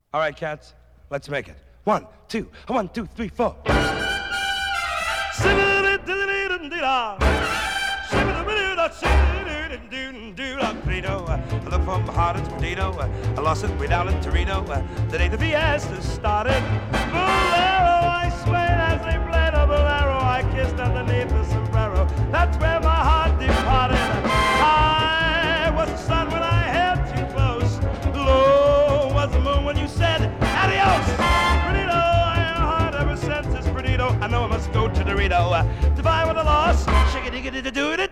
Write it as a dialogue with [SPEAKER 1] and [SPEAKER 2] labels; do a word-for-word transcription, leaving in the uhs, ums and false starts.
[SPEAKER 1] All right, cats, let's make it. One, two, one, two, three, four. I look from Harlem to Perdido. I lost it way down in Torino. The day the fiesta started. Bolero, I swayed as they played a bolero. I kissed underneath the sombrero. That's where my heart departed. I was the sun when I held you close. Low was the moon when you said adios. Perdido, I heart ever since is Perdido. I know I must go to Dorito to buy what I lost. Shake it, dig it, do it.